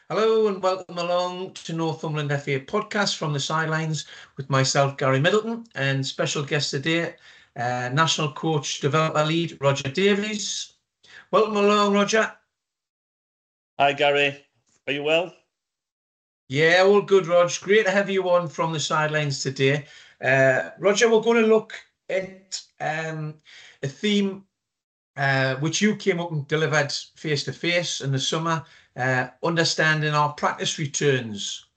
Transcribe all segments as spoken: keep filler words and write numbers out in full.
Hello and welcome along to Northumberland F A podcast from the sidelines with myself, Gary Middleton, and special guest today, uh, National Coach Developer Lead, Roger Davies. Welcome along, Roger. Hi, Gary. Are you well? Yeah, all good, Rog. Great to have you on from the sidelines today. Uh, Roger, we're going to look at um, a theme uh, which you came up and delivered face-to-face in the summer, uh, understanding our practice returns.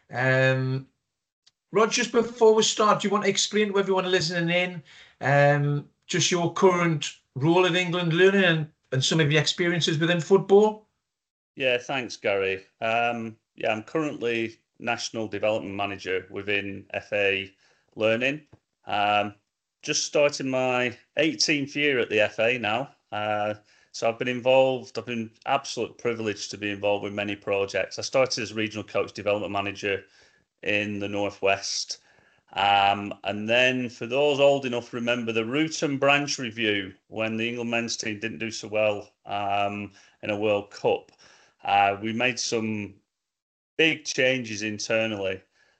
Um, Rod, just before we start, do you want to explain to everyone listening in um, just your current role in England learning and, and some of your experiences within football? Yeah, thanks, Gary. Um, yeah, I'm currently National Development Manager within F A Learning. Um, just starting my eighteenth year at the F A now. Uh, so I've been involved, I've been absolute privileged to be involved with many projects. I started as Regional Coach Development Manager in the Northwest. Um, and then for those old enough, remember the root and branch review when the England men's team didn't do so well um, in a World Cup. Uh, we made some big changes internally,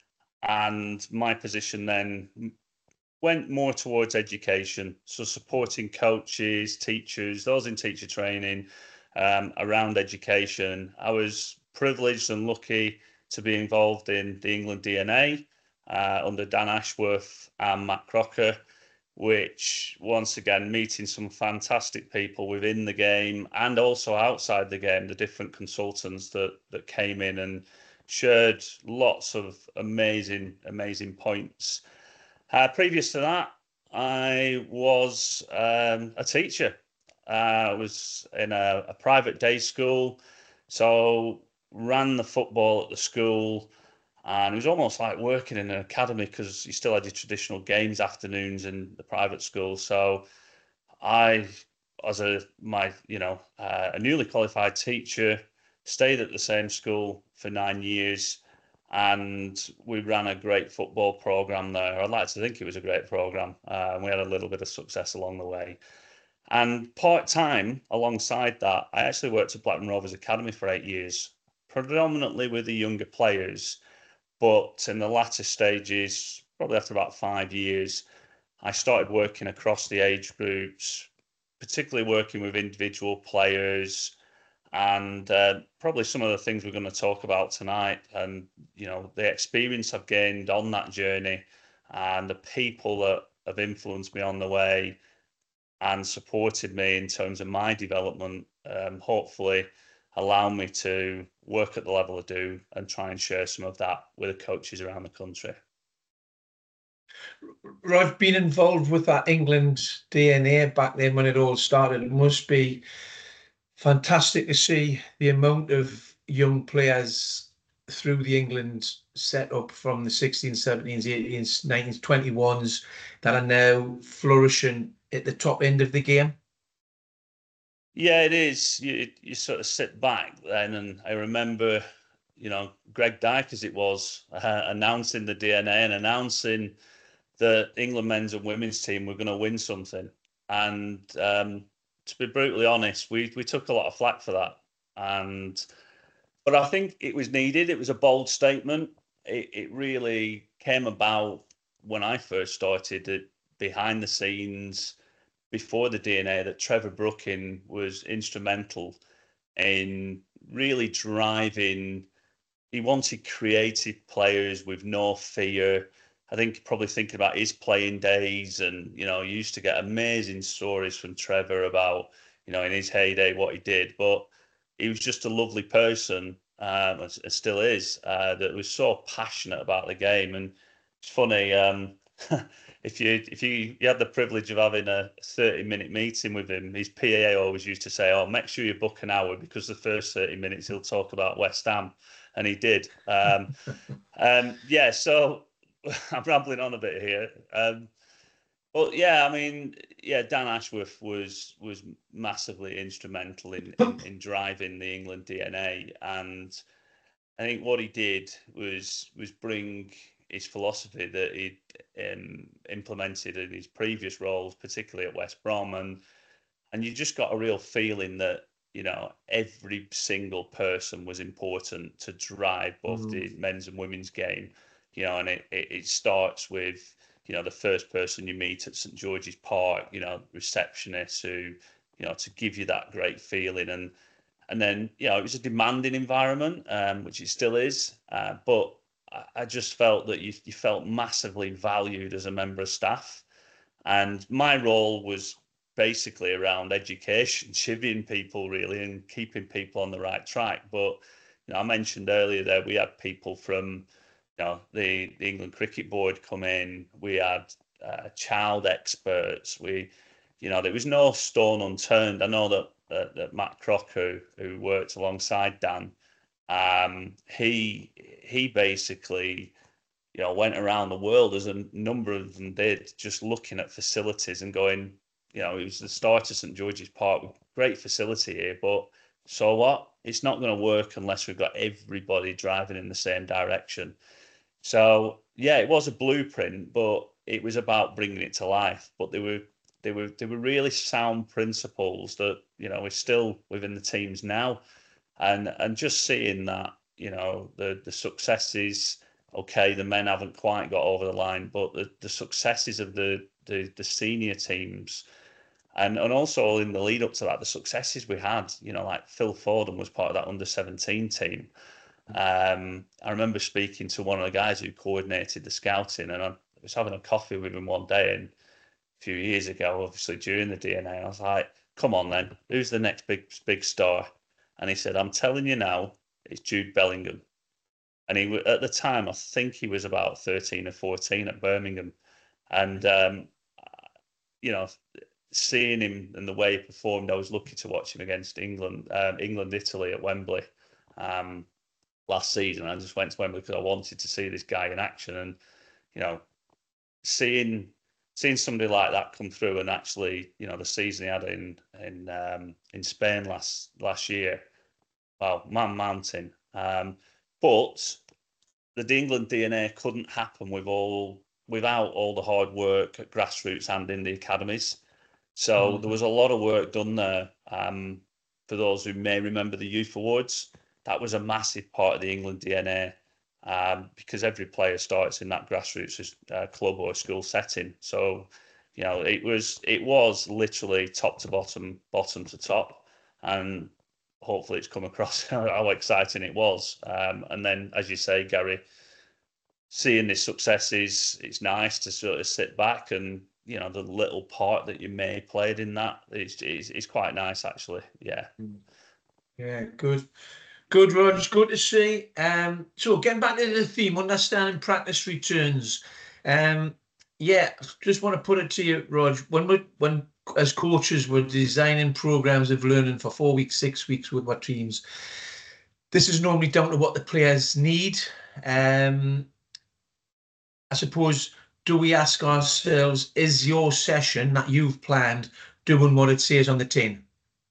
and my position then went more towards education, so supporting coaches, teachers, those in teacher training um, around education. I was privileged and lucky to be involved in the England D N A uh, under Dan Ashworth and Matt Crocker, which once again meeting some fantastic people within the game and also outside the game, the different consultants that that came in and shared lots of amazing, amazing points. Uh, previous to that, I was um, a teacher. Uh, I was in a, a private day school, so ran the football at the school, and it was almost like working in an academy because you still had your traditional games afternoons in the private school. So I, as a my you know uh, a newly qualified teacher, stayed at the same school for nine years, and we ran a great football program there. I'd like to think it was a great program, uh, and we had a little bit of success along the way. And part time alongside that, I actually worked at Blackburn Rovers Academy for eight years, predominantly with the younger players. But in the latter stages, probably after about five years, I started working across the age groups, particularly working with individual players, and uh, probably some of the things we're going to talk about tonight, and you know the experience I've gained on that journey, and the people that have influenced me on the way and supported me in terms of my development. Um, hopefully, allow me to work at the level I do and try and share some of that with the coaches around the country. Rod, been involved with that England D N A back then when it all started. It must be fantastic to see the amount of young players through the England setup from the sixteens, seventeens, eighteens, nineteens, twenty-ones that are now flourishing at the top end of the game. Yeah, it is. You you sort of sit back then, and I remember, you know, Greg Dyke as it was uh, announcing the D N A and announcing the England men's and women's team were going to win something. And um, to be brutally honest, we we took a lot of flack for that. And but I think it was needed. It was a bold statement. It it really came about when I first started it behind the scenes before the D N A that Trevor Brooking was instrumental in really driving. He wanted creative players with no fear. I think probably thinking about his playing days, and you know, you used to get amazing stories from Trevor about you know in his heyday what he did. But he was just a lovely person, um, and still is. Uh, that was so passionate about the game, and it's funny. Um, if you if you, you had the privilege of having a thirty minute meeting with him, his P A always used to say, "Oh, make sure you book an hour because the first thirty minutes he'll talk about West Ham," and he did. Um, um, yeah, so I'm rambling on a bit here. Um, but yeah, I mean, yeah, Dan Ashworth was was massively instrumental in, in in driving the England D N A, and I think what he did was was bring his philosophy that he'd um, implemented in his previous roles, particularly at West Brom, and and you just got a real feeling that you know, every single person was important to drive both mm. the men's and women's game, you know, and it, it, it starts with, you know, the first person you meet at St George's Park, you know, receptionist who, you know, to give you that great feeling. And and then, you know, it was a demanding environment, um, which it still is, uh, but I, I just felt that you, you felt massively valued as a member of staff. And my role was basically around education, chivvying people really and keeping people on the right track. But, you know, I mentioned earlier that we had people from, you know, the, the England Cricket Board come in. We had uh, child experts. We, you know, there was no stone unturned. I know that, that, that Matt Crock, who, who worked alongside Dan, um, he he basically, you know, went around the world, as a number of them did, just looking at facilities and going, you know, it was the start of St George's Park, great facility here, but so what? It's not going to work unless we've got everybody driving in the same direction. So yeah, it was a blueprint, but it was about bringing it to life. But they were they were they were really sound principles that, you know, we're still within the teams now, and and just seeing that, you know, the the successes. Okay, the men haven't quite got over the line, but the, the successes of the, the the senior teams, and and also in the lead up to that, the successes we had, you know, like Phil Fordham was part of that under seventeen team. Um, I remember speaking to one of the guys who coordinated the scouting, and I was having a coffee with him one day, and a few years ago, obviously during the D N A, I was like, "Come on, then, who's the next big big star?" And he said, "I'm telling you now, it's Jude Bellingham." And he at the time, I think he was about thirteen or fourteen at Birmingham, and um, you know, seeing him and the way he performed, I was lucky to watch him against England, um, England, Italy at Wembley um, last season. I just went to Wembley because I wanted to see this guy in action, and you know, seeing seeing somebody like that come through, and actually, you know, the season he had in in um, in Spain last last year, wow, man mountain. Um, But the England D N A couldn't happen with all without all the hard work at grassroots and in the academies. So mm-hmm. there was a lot of work done there. Um, for those who may remember the Youth Awards, that was a massive part of the England D N A, um, because every player starts in that grassroots uh, club or school setting. So, you know, it was it was literally top to bottom, bottom to top, and hopefully it's come across how exciting it was. Um, and then, as you say, Gary, seeing the successes, it's nice to sort of sit back and, you know, the little part that you may have played in that is is, is quite nice, actually. Yeah. Yeah, good. Good, Rog. Good to see. Um, so getting back to the theme, understanding practice returns. Um, yeah, just want to put it to you, Rog. When we when as coaches we're designing programs of learning for four weeks, six weeks with our teams, this is normally down to what the players need. Um, I suppose, do we ask ourselves, is your session that you've planned doing what it says on the tin?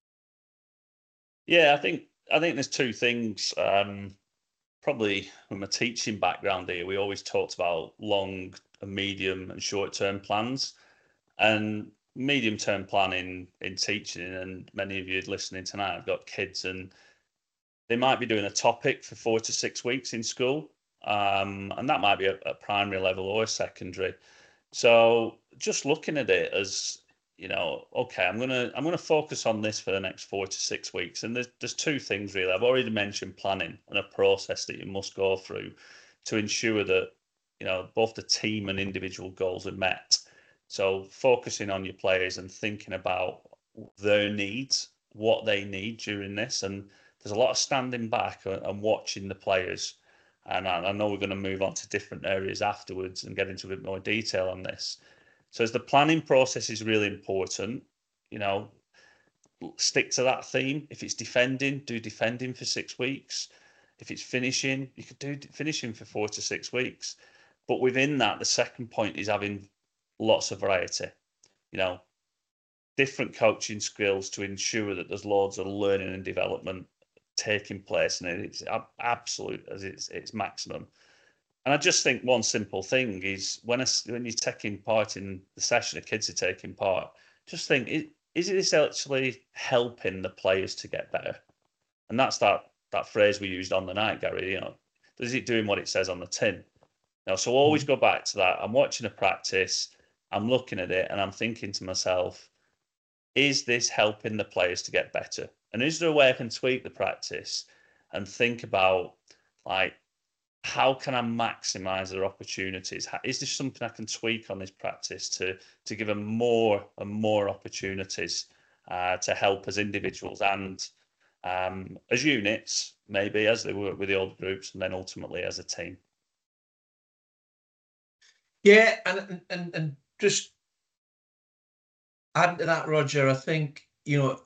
Yeah, I think I think there's two things. Um, probably from a teaching background here, we always talked about long, medium, and short-term plans. And medium-term planning in teaching, and many of you listening tonight have got kids, and they might be doing a topic for four to six weeks in school, um, and that might be at a primary level or a secondary. So just looking at it as, you know, okay, I'm gonna I'm gonna focus on this for the next four to six weeks, and there's there's two things really. I've already mentioned planning and a process that you must go through to ensure that, you know, both the team and individual goals are met. So focusing on your players and thinking about their needs, what they need during this, and there's a lot of standing back and watching the players. And I know we're going to move on to different areas afterwards and get into a bit more detail on this. So as the planning process is really important, you know, stick to that theme. If it's defending, do defending for six weeks. If it's finishing, you could do finishing for four to six weeks. But within that, the second point is having lots of variety. You know, different coaching skills to ensure that there's loads of learning and development taking place, and it's absolute as it's it's maximum. And I just think one simple thing is when a, when you're taking part in the session, the kids are taking part, just think, is this actually helping the players to get better? And that's that that phrase we used on the night, Gary. You know, is it doing what it says on the tin? Now, so always go back to that. I'm watching a practice, I'm looking at it, and I'm thinking to myself, is this helping the players to get better? And is there a way I can tweak the practice and think about, like, how can I maximize their opportunities? Is there something I can tweak on this practice to to give them more and more opportunities uh, to help as individuals and um, as units, maybe as they work with the older groups, and then ultimately as a team? Yeah, and and and just adding to that, Roger, I think, you know,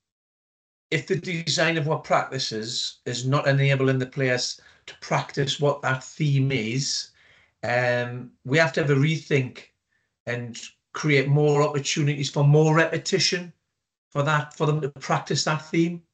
if the design of what practices is not enabling the players to practice what that theme is, um, we have to have a rethink and create more opportunities for more repetition for that, for them to practice that theme.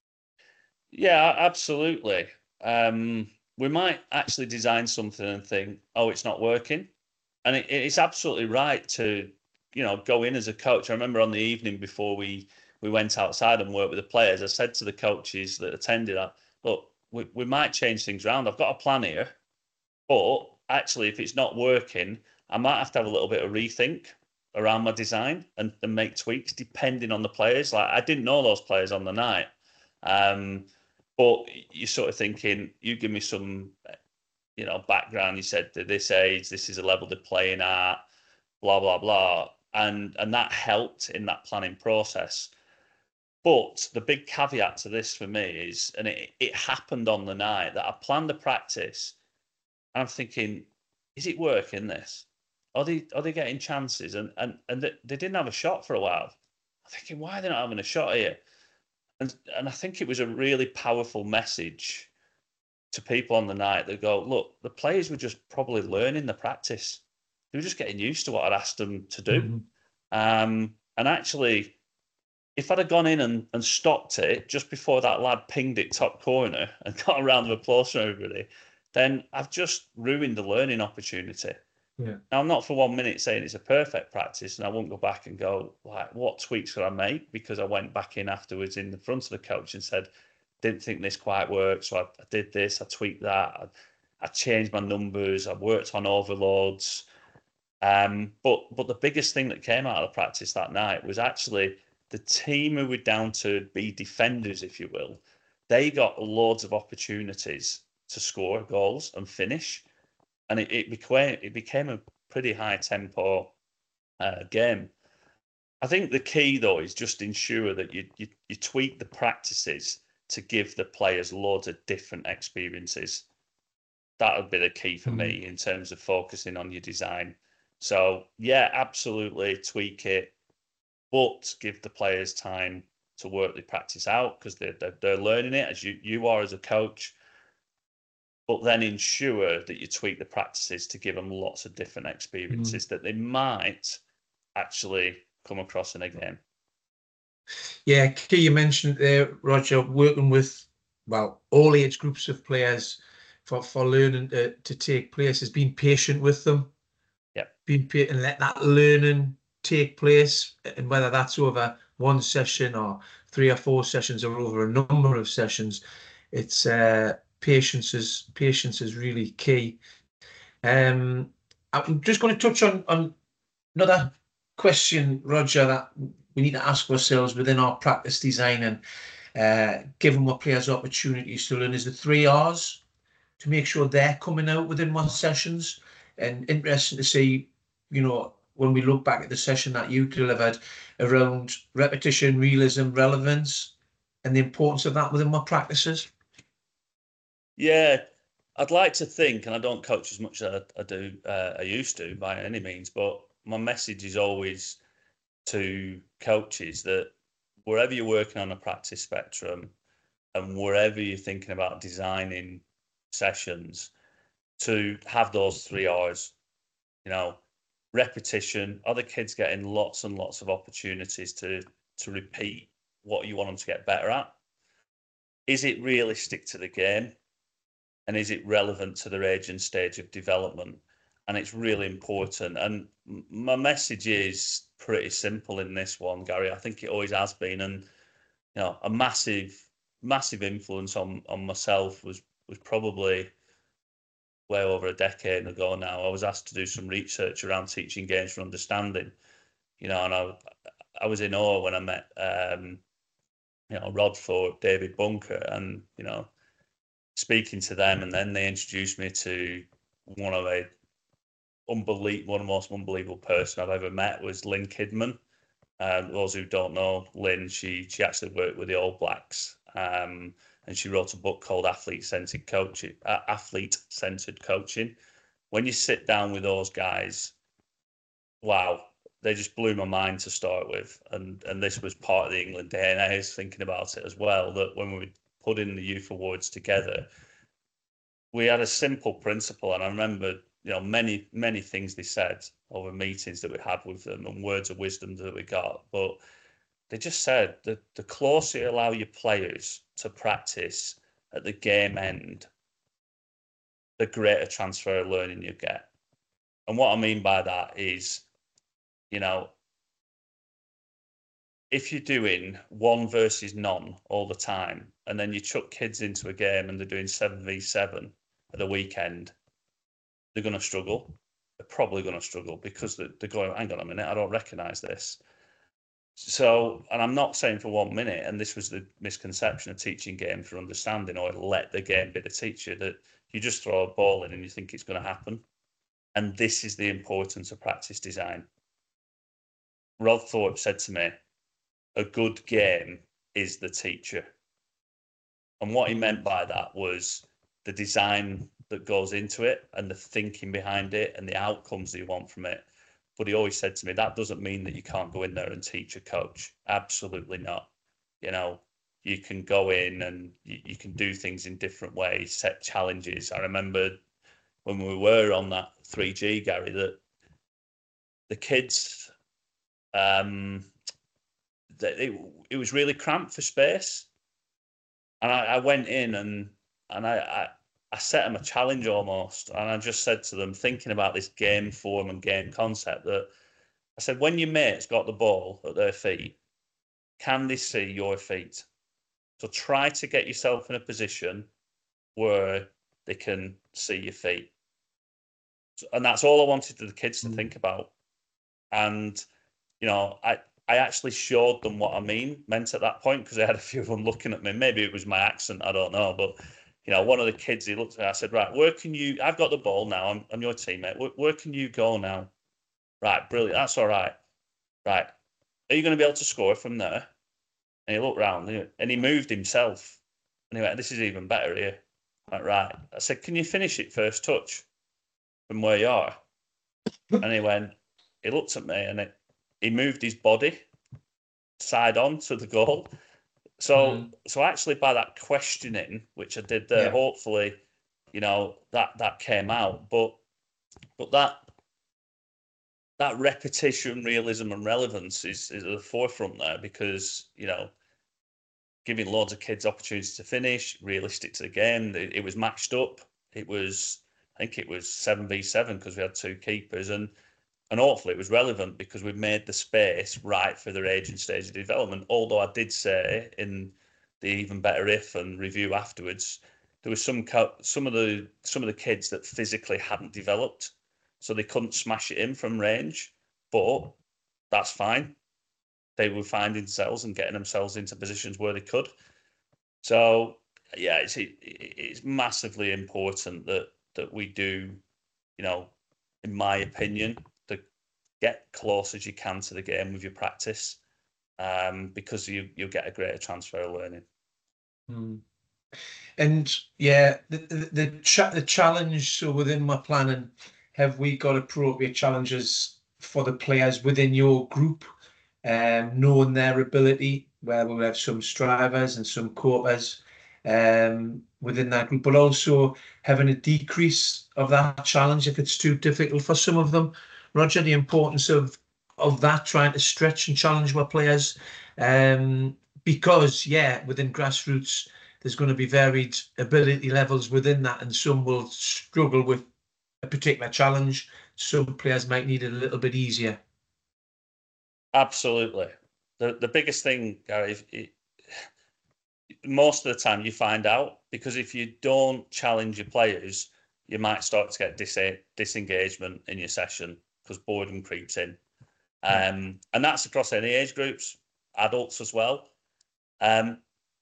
Yeah, absolutely. Um, we might actually design something and think, oh, it's not working. And it, it's absolutely right to, you know, go in as a coach. I remember on the evening before we, we went outside and worked with the players, I said to the coaches that attended that, look, we, we might change things around. I've got a plan here, but actually, if it's not working, I might have to have a little bit of rethink around my design and, and make tweaks depending on the players. Like, I didn't know those players on the night. Um, but you're sort of thinking, you give me some, you know, background. You said at this age, this is a level they're playing at, blah blah blah, and and that helped in that planning process. But the big caveat to this for me is, and it it happened on the night that I planned the practice, and I'm thinking, is it working this? Are they are they getting chances? And and and they, they didn't have a shot for a while. I'm thinking, why are they not having a shot here? And and I think it was a really powerful message to people on the night that go, look, the players were just probably learning the practice. They were just getting used to what I'd asked them to do. Mm-hmm. Um, and actually, if I'd have gone in and, and stopped it just before that lad pinged it top corner and got a round of applause from everybody, then I've just ruined the learning opportunity. Yeah. Now, I'm not for one minute saying it's a perfect practice, and I won't go back and go, like, what tweaks could I make? Because I went back in afterwards in the front of the coach and said, didn't think this quite worked, so I, I did this, I tweaked that, I, I changed my numbers, I worked on overloads. Um, but but the biggest thing that came out of the practice that night was actually the team who were down to be defenders, if you will. They got loads of opportunities to score goals and finish, and it, it became it became a pretty high tempo uh, game. I think the key though is just ensure that you, you you tweak the practices to give the players loads of different experiences. That would be the key for Mm-hmm. me in terms of focusing on your design. So yeah, absolutely tweak it, but give the players time to work the practice out because they're, they're they're learning it as you you are as a coach. But then ensure that you tweak the practices to give them lots of different experiences that they might actually come across in a game. Yeah, key you mentioned there, Roger, working with, well, all age groups of players for, for learning to, to take place is being patient with them, Yeah. being patient and let that learning take place, and whether that's over one session or three or four sessions or over a number of sessions, it's uh, patience is patience is really key. Um, I'm just going to touch on on another question, Roger, that we need to ask ourselves within our practice design and uh, giving our players opportunities to learn is the three R's to make sure they're coming out within one sessions. And interesting to see, you know, when we look back at the session that you delivered around repetition, realism, relevance, and the importance of that within my practices. Yeah, I'd like to think, and I don't coach as much as I, I do, uh, I used to by any means, but my message is always to coaches that wherever you're working on a practice spectrum and wherever you're thinking about designing sessions, to have those three R's, you know, repetition, are the kids getting lots and lots of opportunities to to repeat what you want them to get better at? Is it realistic to the game? And is it relevant to their age and stage of development? and it's really important. And my message is pretty simple in this one, Gary. I think it always has been, and you know, a massive, massive influence on on myself was was probably way over a decade ago now. I was asked to do some research around teaching games for understanding, you know, and I I was in awe when I met um, you know, Rod Thorpe, David Bunker, and you know, speaking to them, and then they introduced me to one of the unbelievable, one of the most unbelievable person I've ever met was Lynn Kidman. Um, those who don't know Lynn, she she actually worked with the All Blacks, um, and she wrote a book called Athlete Centered Coaching. Uh, Athlete Centered Coaching. When you sit down with those guys, wow, they just blew my mind to start with, and and this was part of the England D N A. I was thinking about it as well, that when we put in the youth awards together, we had a simple principle, and I remember, you know, many many things they said over meetings that we had with them and words of wisdom that we got. But they just said that the closer you allow your players to practice at the game end, the greater transfer of learning you get. And what I mean by that is, you know, if you're doing one versus none all the time, and then you chuck kids into a game and they're doing seven v seven at the weekend, they're going to struggle. They're probably going to struggle because they're, they're going, hang on a minute, I don't recognise this. So, and I'm not saying for one minute, and this was the misconception of teaching game for understanding, or let the game be the teacher, that you just throw a ball in and you think it's going to happen. And this is the importance of practice design. Rod Thorpe said to me, a good game is the teacher. And what he meant by that was the design that goes into it and the thinking behind it and the outcomes that you want from it. But he always said to me, that doesn't mean that you can't go in there and teach a coach. Absolutely not. You know, you can go in and you, you can do things in different ways, set challenges. I remember when we were on that three G, Gary, that the kids, um, that it, it was really cramped for space. And I, I went in and and I, I I set them a challenge almost, and I just said to them, thinking about this game form and game concept, that I said, when your mate's got the ball at their feet, can they see your feet? So try to get yourself in a position where they can see your feet. And that's all I wanted the kids to think about. And, you know, I, I actually showed them what I mean meant at that point, because I had a few of them looking at me. Maybe it was my accent, I don't know. But, you know, one of the kids, he looked at me, I said, right, where can you, I've got the ball now, I'm, I'm your teammate. Where, where can you go now? Right, brilliant, that's all right. Right, are you going to be able to score from there? And he looked round and he moved himself. And he went, this is even better here. Like, right. I said, can you finish it first touch from where you are? And he went, he looked at me and it, he moved his body side on to the goal. So, mm. so actually by that questioning, which I did there, yeah. hopefully, you know, that, that came out. But, but that, that repetition, realism and relevance is, is at the forefront there, because, you know, giving loads of kids opportunities to finish, realistic to the game. It, it was matched up. It was, I think it was seven v seven because we had two keepers, and and hopefully it was relevant because we made the space right for their age and stage of development. Although I did say in the Even Better If and review afterwards, there was some some of the some of the kids that physically hadn't developed, so they couldn't smash it in from range, but that's fine. They were finding themselves and getting themselves into positions where they could. So yeah, it's it, it's massively important that that we do, you know, in my opinion, to get close as you can to the game with your practice, um, because you you'll get a greater transfer of learning. Mm. And yeah, the the the, cha the challenge. So within my planning, have we got appropriate challenges for the players within your group? Um, knowing their ability, where we'll have some strivers and some copers um, within that group, but also having a decrease of that challenge if it's too difficult for some of them. Roger, the importance of of that, trying to stretch and challenge our players, um, because yeah, within grassroots, there's going to be varied ability levels within that, and some will struggle with a particular challenge. Some players might need it a little bit easier. Absolutely. The the biggest thing, Gary, it, most of the time you find out, because if you don't challenge your players, you might start to get dis disengagement in your session because boredom creeps in. Um, and that's across any age groups, adults as well. Um,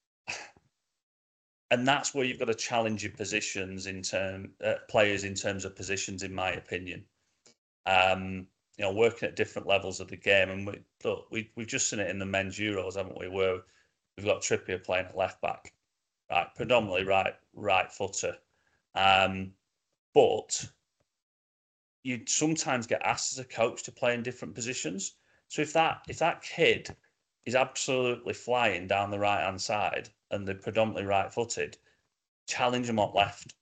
and that's where you've got to challenge your positions in term uh, players in terms of positions, in my opinion. Um, you know, working at different levels of the game, and we, look, we we've just seen it in the men's Euros, haven't we? Where we've got Trippier playing at left back, right, predominantly right right footer, um, but you sometimes get asked as a coach to play in different positions. So if that if that kid is absolutely flying down the right hand side and they're predominantly right footed, challenge them up left.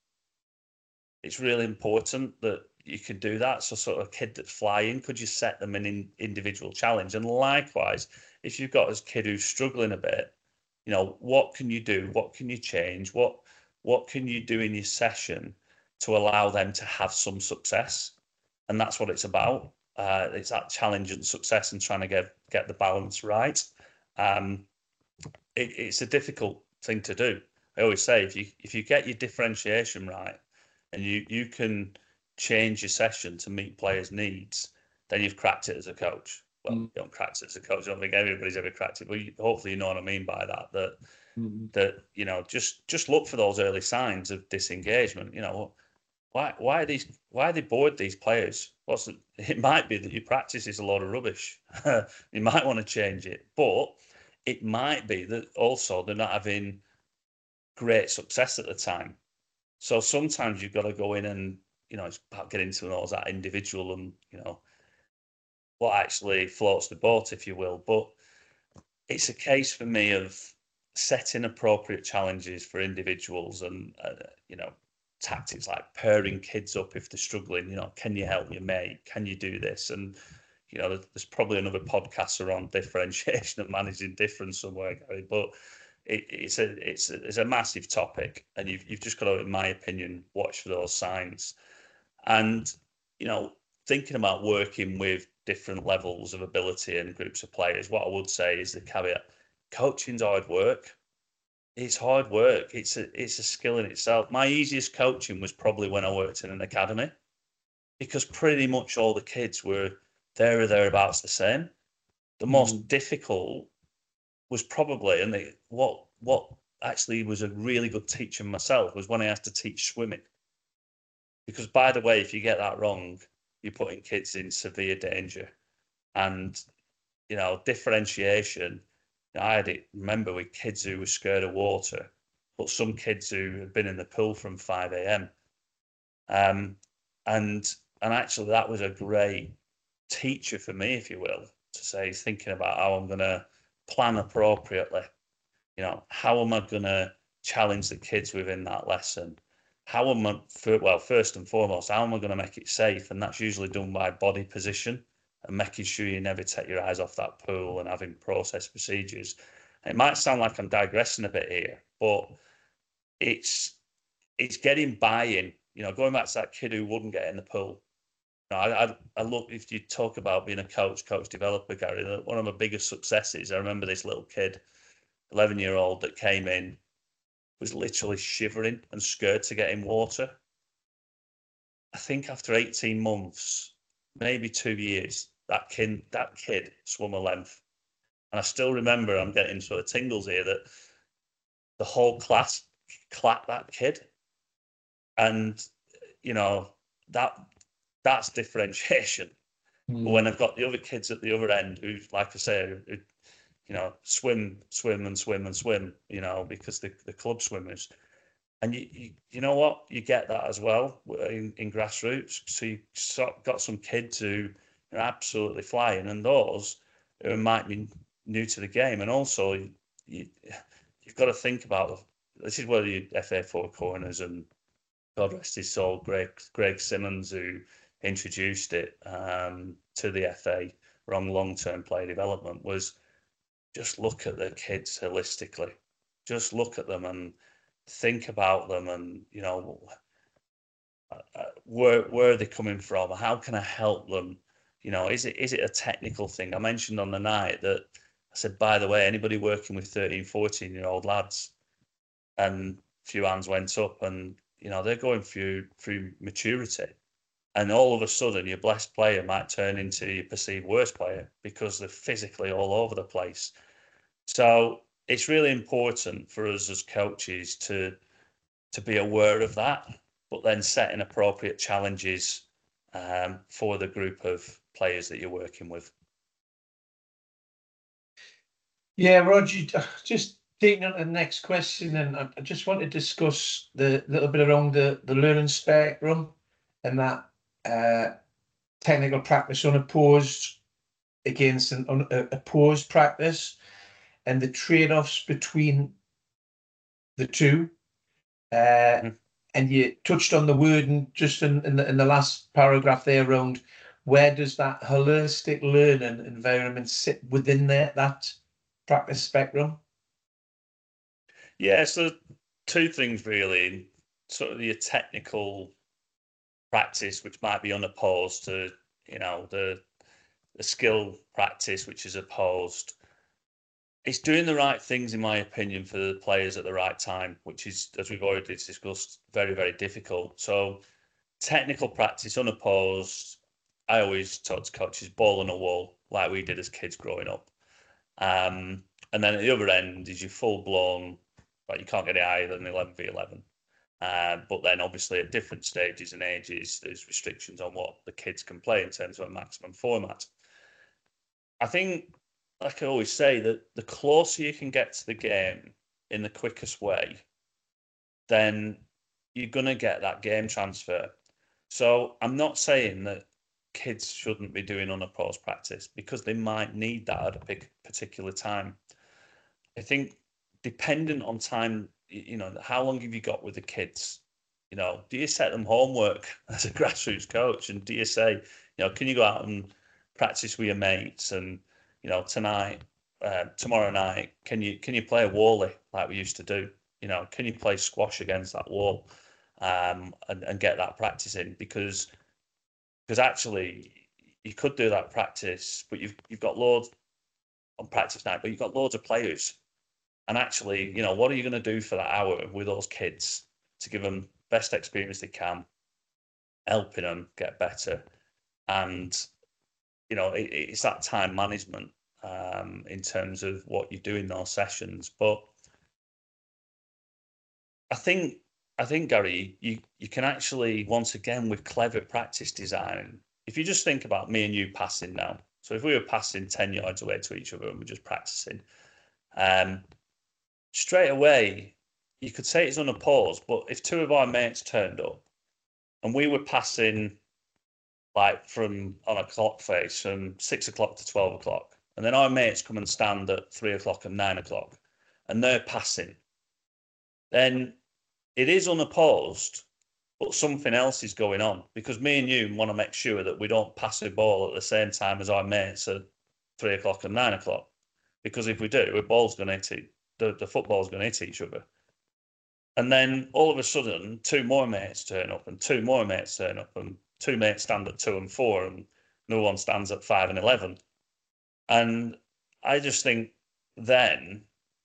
It's really important that you can do that. So sort of a kid that's flying, could you set them an in individual challenge? And likewise, if you've got a kid who's struggling a bit, you know, what can you do? What can you change? What what can you do in your session to allow them to have some success? And that's what it's about. Uh, it's that challenge and success and trying to get get the balance right. Um, it, it's a difficult thing to do. I always say if you if you get your differentiation right and you you can change your session to meet players' needs, then you've cracked it as a coach. Well, mm. you don't crack it as a coach. I don't think everybody's ever cracked it, but you, hopefully you know what I mean by that. That mm. that you know just just look for those early signs of disengagement. You know, why why are these why are they bored, these players? What's the, it might be that your practice is a lot of rubbish. You might want to change it, but it might be that also they're not having great success at the time. So sometimes you've got to go in and, you know, it's about getting to know that individual and, you know, what actually floats the boat, if you will. But it's a case for me of setting appropriate challenges for individuals and, uh, you know, tactics like pairing kids up if they're struggling. You know, can you help your mate? Can you do this? And, you know, there's probably another podcast around differentiation and managing difference somewhere, Gary, but it, it's a it's a, it's a massive topic, and you've you've just got to, in my opinion, watch for those signs. And you know, thinking about working with different levels of ability and groups of players, what I would say is the caveat: coaching's hard work. It's hard work. It's a it's a skill in itself. My easiest coaching was probably when I worked in an academy, because pretty much all the kids were there or thereabouts the same. The most mm. difficult was probably, and they, what what actually was a really good teacher myself was when I had to teach swimming. Because by the way, if you get that wrong, you're putting kids in severe danger. And you know, differentiation. I had it. Remember, with kids who were scared of water, but some kids who had been in the pool from five a m. Um, and and actually, that was a great teacher for me, if you will, to say, thinking about how I'm going to plan appropriately. You know, how am I going to challenge the kids within that lesson? How am I, well, first and foremost, how am I going to make it safe? And that's usually done by body position and making sure you never take your eyes off that pool and having process procedures. It might sound like I'm digressing a bit here, but it's it's getting buy-in. You know, going back to that kid who wouldn't get in the pool. You know, I, I, I look, if you talk about being a coach, coach developer, Gary, one of my biggest successes, I remember this little kid, eleven year old, that came in, was literally shivering and scared to get in water. I think after eighteen months, maybe two years, that kid, that kid swum a length. And I still remember, I'm getting sort of tingles here, that the whole class clapped that kid. And, you know, that that's differentiation. Mm. But when I've got the other kids at the other end who, like I say, who, you know, swim, swim and swim and swim, you know, because the, the club swimmers. And you, you, you know what? You get that as well in, in grassroots. So you got some kids who are absolutely flying, and those who might be new to the game. And also, you, you, you've got to think about, this is where the F A Four Corners and, God rest his soul, Greg, Greg Simmons, who introduced it um, to the F A around long-term play development, was just look at the kids holistically. Just look at them and think about them, and you know, uh, where where are they coming from? How can I help them? You know, is it is it a technical thing? I mentioned on the night that I said, by the way, anybody working with thirteen, fourteen year old lads, and a few hands went up, and you know they're going through through maturity, and all of a sudden your best player might turn into your perceived worst player because they're physically all over the place. So it's really important for us as coaches to to be aware of that, but then setting appropriate challenges um, for the group of players that you're working with. Yeah, Roger, just taking on the next question, and I I just want to discuss the little bit around the, the learning spectrum and that uh, technical practice unopposed against an un, uh, opposed practice and the trade-offs between the two. Uh, Mhm. and you touched on the wording just in, in the in the last paragraph there around where does that holistic learning environment sit within there, that practice spectrum? Yeah, so two things really. Sort of your technical practice, which might be unopposed to, you know, the the skill practice, which is opposed. It's doing the right things, in my opinion, for the players at the right time, which is, as we've already discussed, very, very difficult. So technical practice unopposed. I always talk to coaches ball on a wall, like we did as kids growing up. Um, and then at the other end is your full blown, like you can't get it higher than eleven v eleven. Uh, but then obviously at different stages and ages, there's restrictions on what the kids can play in terms of a maximum format. I think, like I always say, that the closer you can get to the game in the quickest way, then you're going to get that game transfer. So I'm not saying that kids shouldn't be doing unopposed practice because they might need that at a particular time. I think dependent on time, you know, how long have you got with the kids? You know, do you set them homework as a grassroots coach, and do you say, you know, can you go out and practice with your mates, and you know, tonight, uh, tomorrow night, can you can you play a wally like we used to do? You know, can you play squash against that wall, um, and and get that practice in? Because because actually you could do that practice, but you've you've got loads on practice night, but you've got loads of players. And actually, you know, what are you going to do for that hour with those kids to give them best experience they can, helping them get better? And, you know, it, it's that time management um, in terms of what you do in those sessions. But I think, I think, Gary, you, you can actually, once again, with clever practice design, if you just think about me and you passing now. So if we were passing ten yards away to each other and we're just practicing, um, straight away, you could say it's unopposed, but if two of our mates turned up and we were passing like from on a clock face from six o'clock to twelve o'clock, and then our mates come and stand at three o'clock and nine o'clock, and they're passing, then it is unopposed, but something else is going on because me and you want to make sure that we don't pass the ball at the same time as our mates at three o'clock and nine o'clock. Because if we do, the ball's going to hit it, the, the football's going to hit each other. And then all of a sudden, two more mates turn up, and two more mates turn up, and two mates stand at two and four, and no one stands at five and eleven. And I just think then,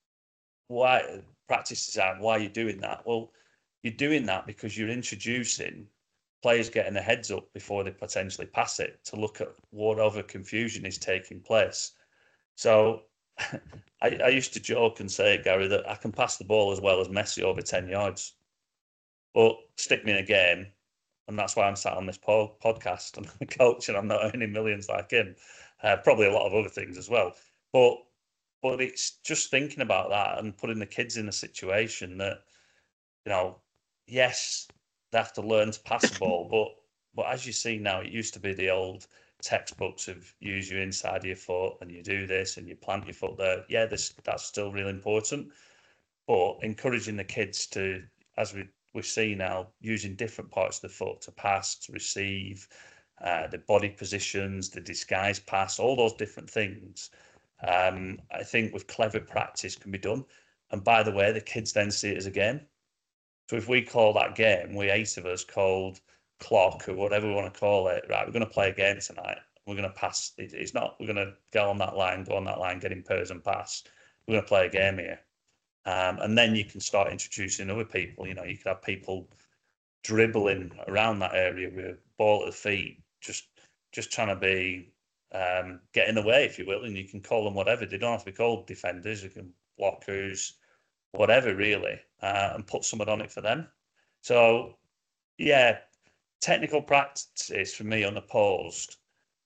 why practice design? Why are you doing that? Well, you're doing that because you're introducing players getting their heads up before they potentially pass it to look at what other confusion is taking place. So I, I used to joke and say, Gary, that I can pass the ball as well as Messi over ten yards. But stick me in a game, and that's why I'm sat on this po- podcast and I'm a coach, and I'm not earning millions like him. Uh, probably a lot of other things as well. But but it's just thinking about that and putting the kids in a situation that, you know, yes, they have to learn to pass the ball, but but as you see now, it used to be the old textbooks of use your inside of your foot and you do this and you plant your foot there. Yeah, this that's still really important, but encouraging the kids to, as we we see now, using different parts of the foot to pass, to receive, uh, the body positions, the disguise pass, all those different things. Um, I think with clever practice can be done. And by the way, the kids then see it as a game. So if we call that game, we eight of us called clock or whatever we want to call it, right? We're going to play a game tonight. We're going to pass. It's not, we're going to go on that line, go on that line, get in pairs and pass. We're going to play a game here. Um, and then you can start introducing other people. You know, you could have people dribbling around that area with a ball at the feet, just just trying to be um, get in the way, if you will, and you can call them whatever. They don't have to be called defenders. You can blockers, whatever, really, uh, and put someone on it for them. So, yeah, technical practice for me unopposed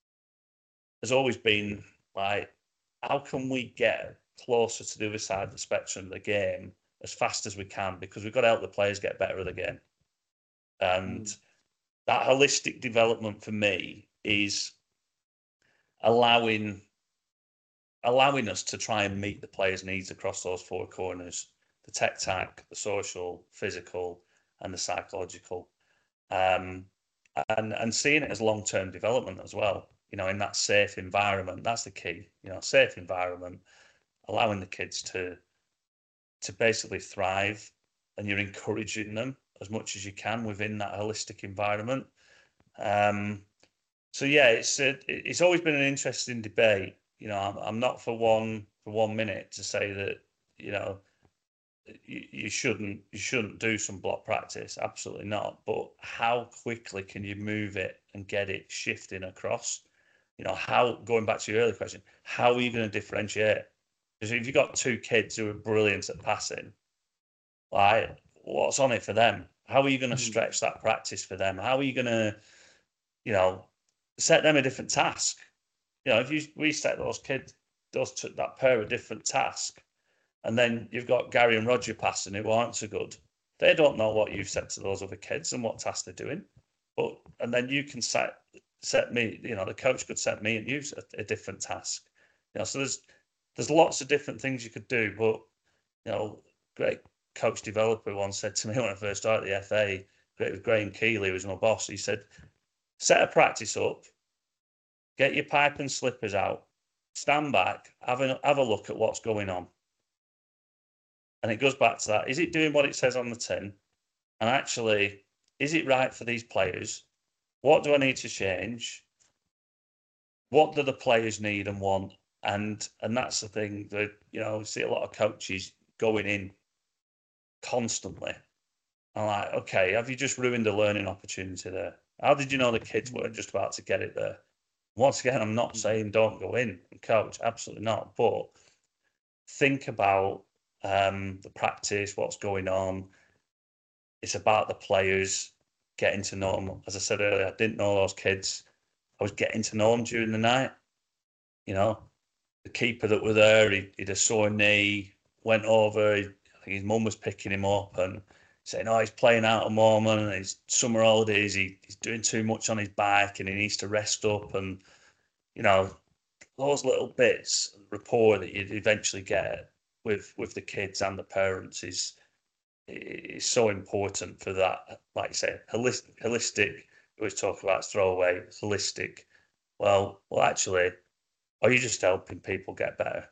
has always been like, how can we get closer to the other side of the spectrum of the game as fast as we can? Because we've got to help the players get better at the game. And mm. that holistic development for me is allowing allowing us to try and meet the players' needs across those four corners: the tech tac, the social, physical, and the psychological. Um, and and seeing it as long-term development as well, you know, in that safe environment. That's the key, you know, safe environment, allowing the kids to to basically thrive, and you're encouraging them as much as you can within that holistic environment. Um, so yeah, it's a, it's always been an interesting debate. You know, I'm, I'm not for one for one minute to say that, you know, you, you shouldn't you shouldn't do some block practice. Absolutely not. But how quickly can you move it and get it shifting across? You know, how, going back to your earlier question, how are you going to differentiate? Because if you've got two kids who are brilliant at passing, like, what's on it for them? How are you going to stretch that practice for them? How are you going to, you know, set them a different task? You know, if you we set those kids, those took that pair a different task, and then you've got Gary and Roger passing who aren't so good. They don't know what you've said to those other kids and what task they're doing. But and then you can set set me, you know, the coach could set me and you a, a different task. You know, so there's there's lots of different things you could do. But, you know, great coach developer once said to me when I first started the F A, great with Graham Keeley, who was my boss, he said, set a practice up, get your pipe and slippers out, stand back, have a, have a look at what's going on. And it goes back to that. Is it doing what it says on the tin? And actually, is it right for these players? What do I need to change? What do the players need and want? And and that's the thing that, you know, I see a lot of coaches going in constantly. I'm like, okay, have you just ruined a learning opportunity there? How did you know the kids weren't just about to get it there? Once again, I'm not saying don't go in and coach, absolutely not. But think about um, the practice, what's going on. It's about the players, getting to know them. As I said earlier, I didn't know those kids. I was getting to know them during the night. You know, the keeper that were there, he, he'd a sore knee, went over. He, I think his mum was picking him up and saying, oh, he's playing out a moment, and it's summer holidays, he, he's doing too much on his bike and he needs to rest up. And, you know, those little bits of rapport that you'd eventually get with with the kids and the parents is is so important for that. Like I say, holistic, holistic. We always talk about throwaway, holistic. Well, well, actually, are you just helping people get better?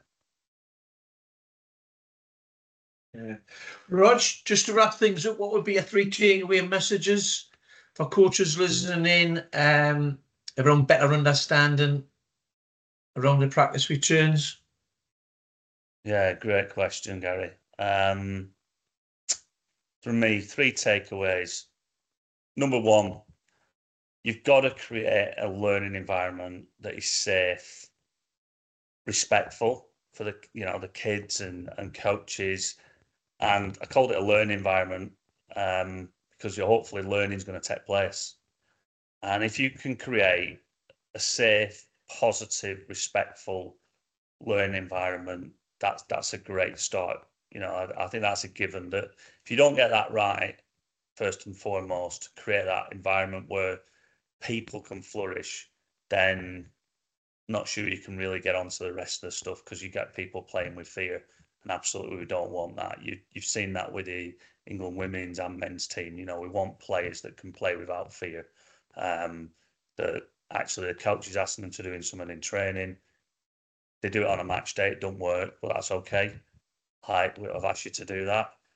Yeah. Rog, just to wrap things up, what would be your three takeaway messages for coaches listening in um, around better understanding around the practice returns? Yeah, great question, Gary. Um, for me, three takeaways. Number one, you've got to create a learning environment that is safe, respectful for the, you know, the kids and, and coaches. And I called it a learning environment um, because you're hopefully learning is going to take place. And if you can create a safe, positive, respectful learning environment, that's that's a great start. You know, I, I think that's a given that if you don't get that right, first and foremost, create that environment where people can flourish, then I'm not sure you can really get onto the rest of the stuff, because you get people playing with fear, and absolutely we don't want that. You, you've seen that with the England women's and men's team. You know, we want players that can play without fear. Um, that actually the coach is asking them to do something in training. They do it on a match day, it don't work, but that's okay. Like, I've asked you to do that.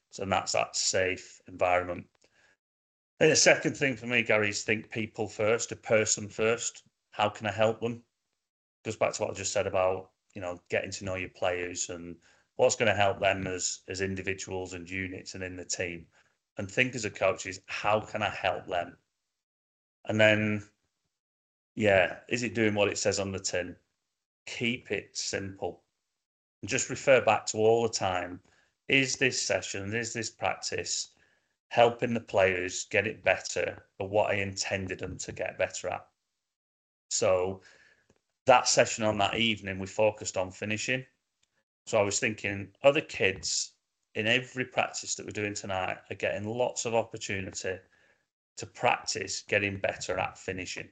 and that's that safe environment. And the second thing for me, Gary, is think people first, a person first. How can I help them? Goes back to what I just said about, you know, getting to know your players and what's going to help them as as individuals and units and in the team. And think as a coach is, how can I help them? And then, yeah, is it doing what it says on the tin? Keep it simple. And just refer back to all the time, is this session, is this practice helping the players get it better at what I intended them to get better at? So that session on that evening, we focused on finishing. So I was thinking, other kids in every practice that we're doing tonight are getting lots of opportunity to practice getting better at finishing.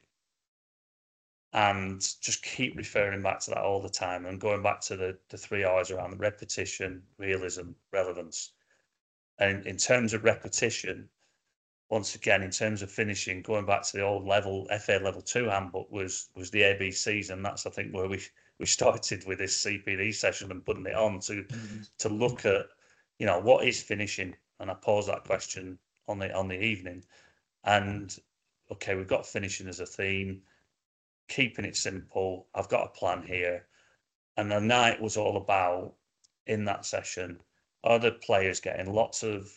And just keep referring back to that all the time and going back to the, the three hours around the repetition, realism, relevance. And in terms of repetition, once again, in terms of finishing, going back to the old level, F A level two handbook was was the A B Cs, and that's I think where we we started with this C P D session and putting it on to mm-hmm. to look at, you know, what is finishing, and I posed that question on the on the evening, and okay, we've got finishing as a theme, keeping it simple. I've got a plan here, and the night was all about in that session, are the players getting lots of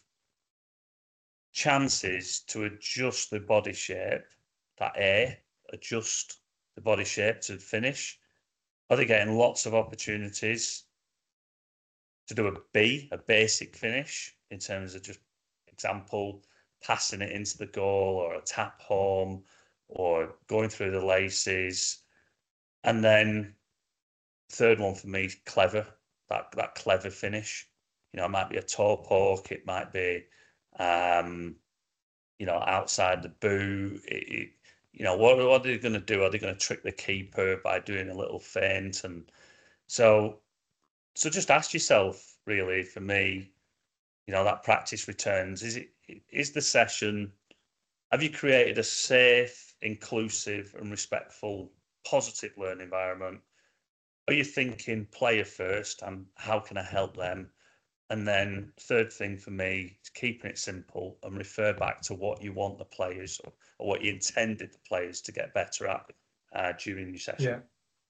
chances to adjust the body shape, that A, adjust the body shape to finish? Are they getting lots of opportunities to do a B, a basic finish, in terms of just example, passing it into the goal or a tap home or going through the laces? And then third one for me, clever, that, that clever finish. You know, it might be a toe poke, it might be Um, you know, outside the boo. It, it, you know, what, what are they going to do? Are they going to trick the keeper by doing a little feint? And so, so just ask yourself, really, for me, you know, that practice returns. Is it is the session? Have you created a safe, inclusive, and respectful, positive learning environment? Are you thinking player first, and how can I help them? And then third thing for me is keeping it simple and refer back to what you want the players or, or what you intended the players to get better at uh, during your session. Yeah.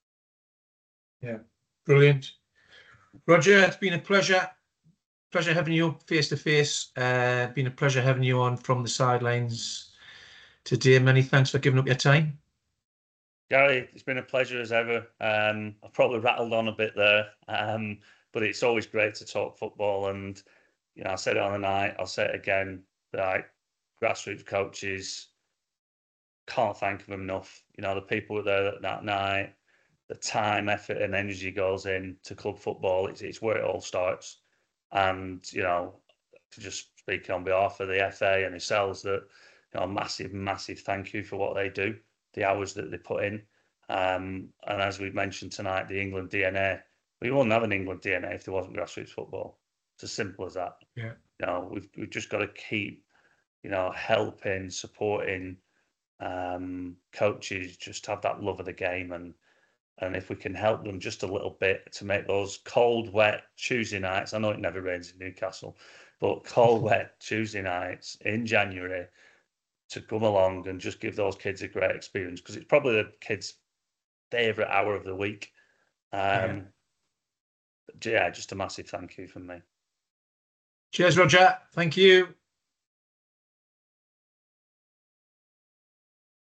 Yeah. Brilliant. Roger, it's been a pleasure. Pleasure having you face to face. Uh, been a pleasure having you on from the sidelines today. Many thanks for giving up your time. Gary, it's been a pleasure as ever. Um, I've probably rattled on a bit there. Um, But it's always great to talk football. And, you know, I said it on the night, I'll say it again, that grassroots coaches, can't thank them enough. You know, the people who were there that night, the time, effort and energy goes in to club football. It's, it's where it all starts. And, you know, to just speak on behalf of the F A and yourselves, that, you know, massive, massive thank you for what they do, the hours that they put in. Um, and as we've mentioned tonight, the England D N A, we wouldn't have an England D N A if there wasn't grassroots football. It's as simple as that. Yeah. You know, we've we've just got to keep, you know, helping, supporting um, coaches just have that love of the game, and and if we can help them just a little bit to make those cold, wet Tuesday nights. I know it never rains in Newcastle, but cold, wet Tuesday nights in January to come along and just give those kids a great experience, because it's probably the kids' favourite hour of the week. Um, yeah. yeah, just a massive thank you from me. Cheers, Roger. Thank you.